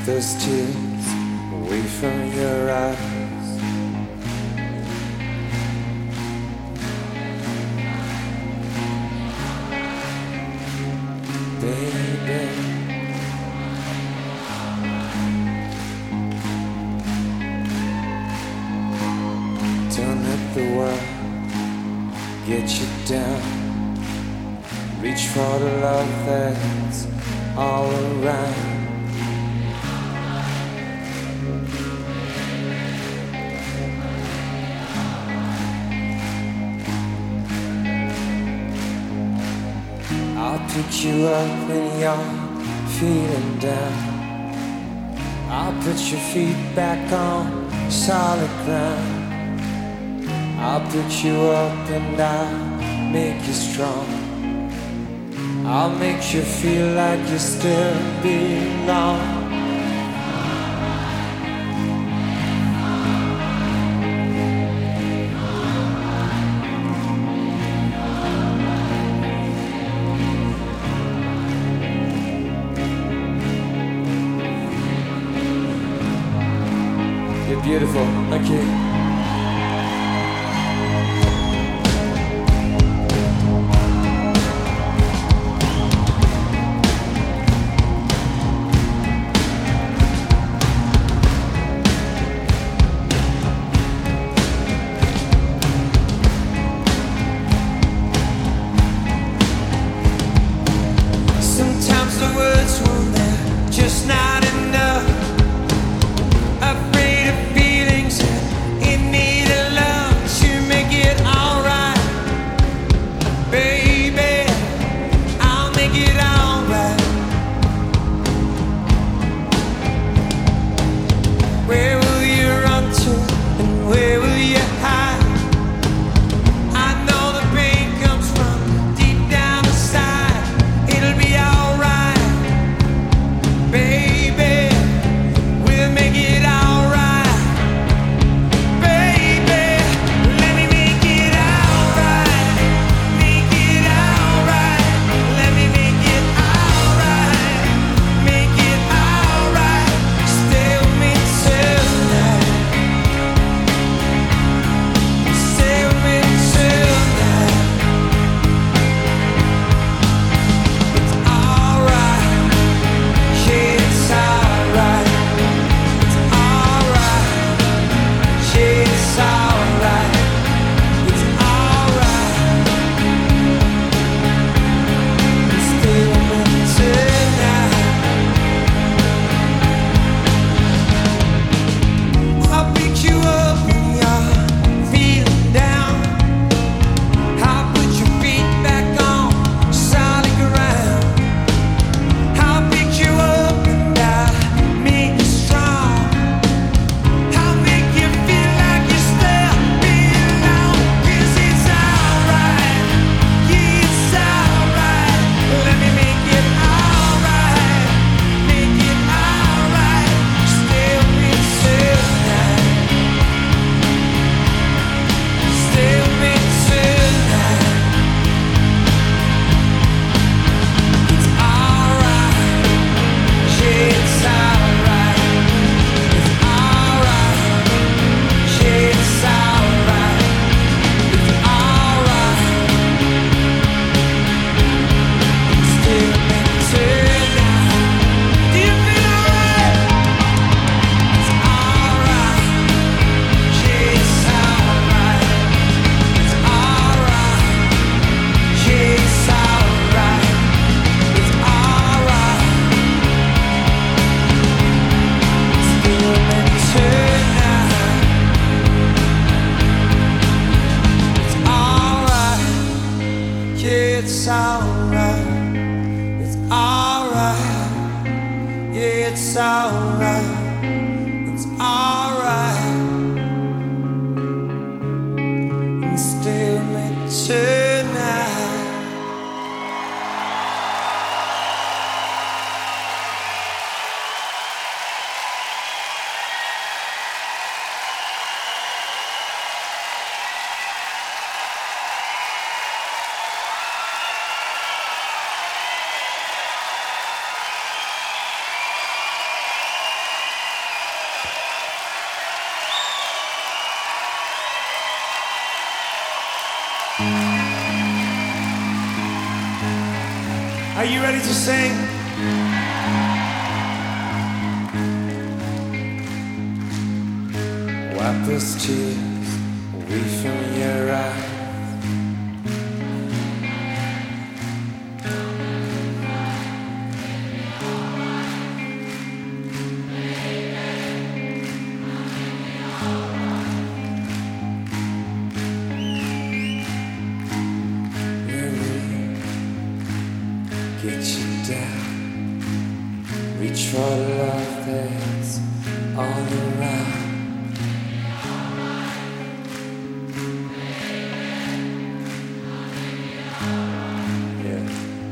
those tears away from your eyes. Baby, don't let the world get you down. Reach for the love that's all around. I'll pick you up when you're feeling down. I'll put your feet back on solid ground. I'll pick you up and I'll make you strong. I'll make you feel like you still belong. You're beautiful, thank you. Just not enough. Afraid of feelings in need of love to make it alright. Baby, I'll make it alright. Where will you run to and where will you hide? I know the pain comes from deep down inside. It'll be alright. Baby, we'll make it alright. Baby, let me make it alright. Make it alright. Let me make it alright. Make it alright. Stay with me tonight. Stay with me tonight. It's alright. Yeah, it's alright. It's alright. Yeah, it's alright. It's alright. Stay with me tonight. I'll pick you up when you're feeling down. I'll put your feet back on solid ground. I'll pick you up and I'll make you strong. I'll make you feel like you still belong. 'Cause it's alright. Yeah, it's alright. Let me make it alright. Make it alright. Stay with me tonight. Stay with me tonight. It's alright. Yeah, it's alright. It's alright. Yeah, it's alright. It's alright. Stay with me tonight. Do you feel alright? It's alright. Yeah, it's alright. It's alright. Yeah, it's alright. It's alright. Stay with me tonight. It's alright. Yeah, it's alright. It's alright. Yeah, it's alright. It's alright. And stay with me tonight. Are you ready to sing? Wipe those tears away from your eyes. Get you down, reach for the love that's all around. Yeah.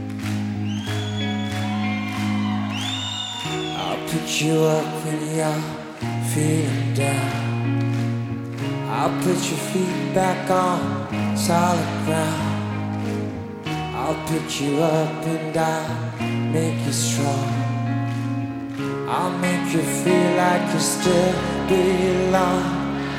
I'll pick you up when you're feeling down. I'll put your feet back on solid ground. I'll pick you up and I'll make you strong. I'll make you feel like you still belong.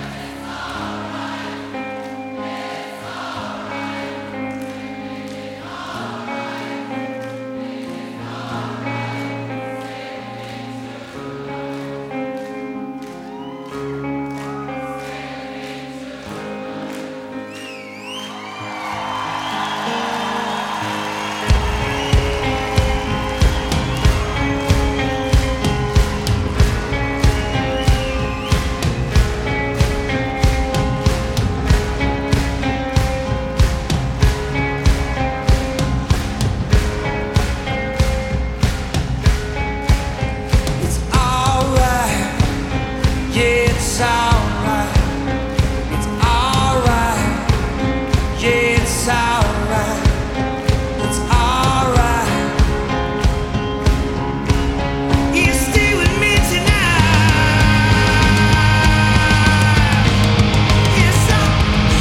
It's alright, it's alright, yeah, it's alright, it's alright. You stay with me tonight. It's alright,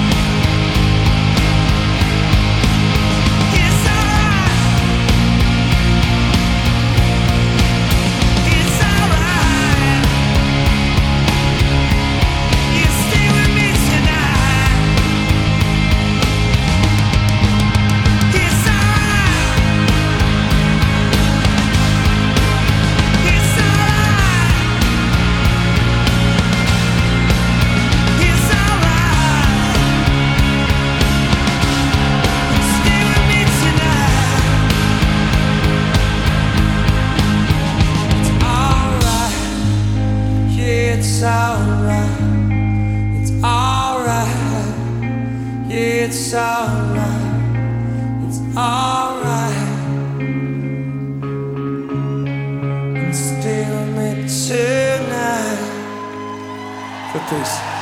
it's alright, it's alright. You stay with me tonight. It's alright. It's alright. It's alright. Stay with me tonight. It's alright. Yeah, it's alright. It's alright. Yeah, it's alright. It's alright. And stay with me tonight. For peace.